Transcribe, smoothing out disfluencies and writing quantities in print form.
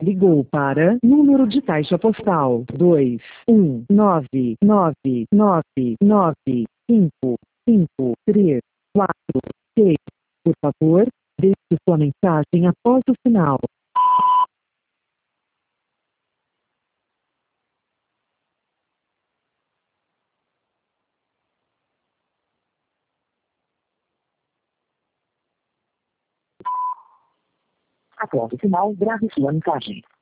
ligou para número de caixa postal 21999955346. Por favor, deixe sua mensagem após o sinal. Após o sinal, grave sua mensagem.